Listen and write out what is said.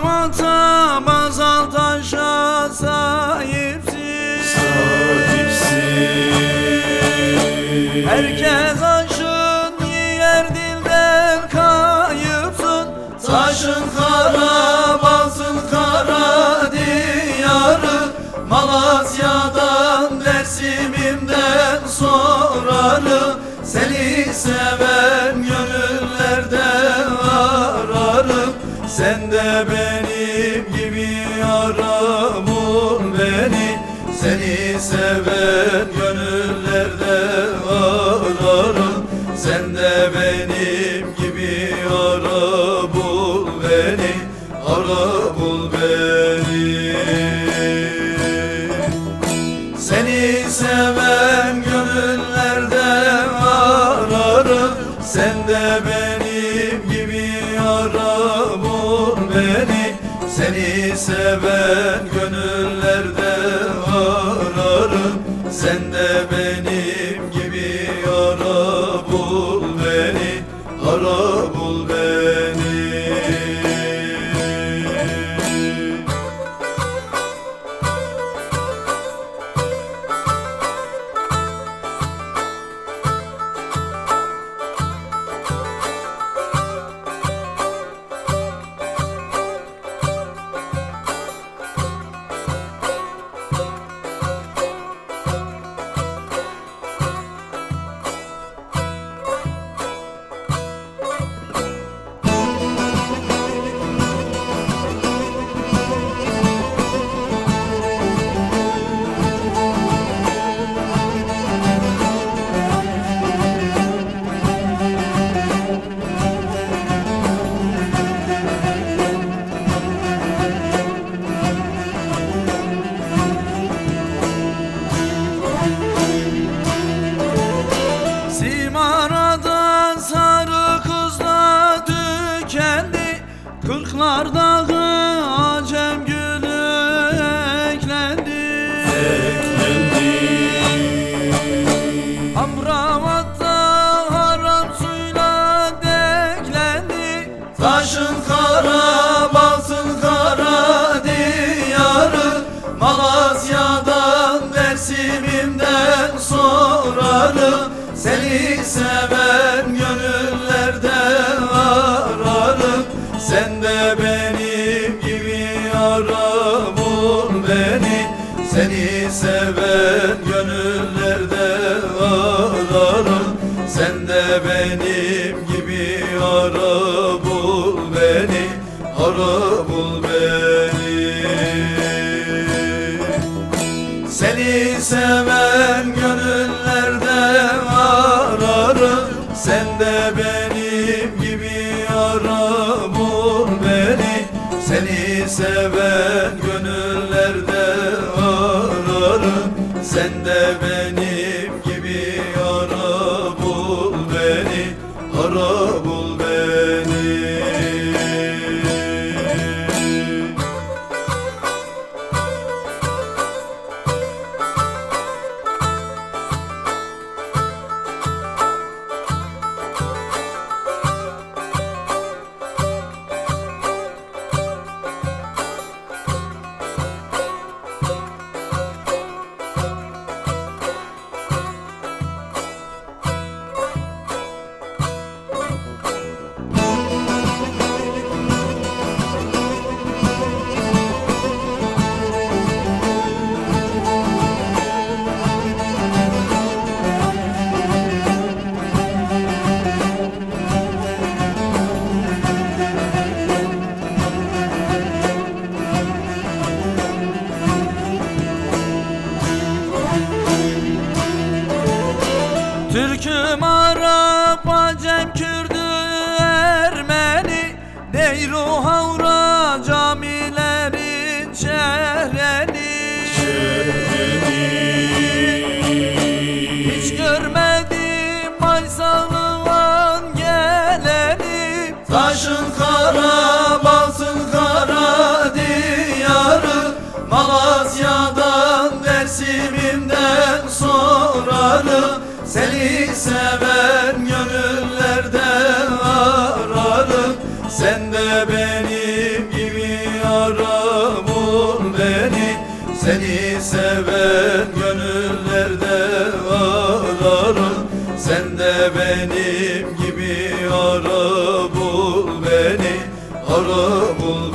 Amravata bazal taşa sahipsin. Herkes aşın yer dilden kayıpsın. Taşın kara basın kara diyarı. Malatya'dan Dersim'imden sorarım. Seni seven gönüllerden ararım. Sen de benim gibi ara bul beni. Seni seven gönüllerden ararım. Sen de benim gibi ara bul beni. Ara bul beni. Seni seven gönüllerden ararım. Sen de benim gibi ara bul beni. Seni seven gönüllerden ararım. Sen de benim gibi ara bul beni. Ara bul beni. Simara'dan sarı kızla tükendi. Kırklar dağı acem gülü eklendi. Amravat'ta haram suyla deklendi. Taşın kara basın kara diyarı. Malatya'dan Dersim'imden sorarım. Seni seven gönüllerden ararım. Sen de benim gibi ara bul beni. Seni seven gönüllerden ararım. Sen de benim gibi ara bul beni. Ara bul beni. Seni seven gönüllerden ararım. Sen de benim gibi ara bul beni. Seni seven gönüllerden ararım. Sen de benim gibi ara bul beni. Ara bul beni. Türk'üm, Arap, Acem, Kürdü, Ermeni, Deyru, Havra, camilerin şehreni. Hiç görmedim Maysal'ın geleni. Taşın kara basın kara diyarı. Malatya'dan Dersim'imden sorarım. Seni seven gönüllerden ararım. Sen de benim gibi ara bul beni. Seni seven gönüllerde ararım. Sen de benim gibi ara bul beni, ara bul beni.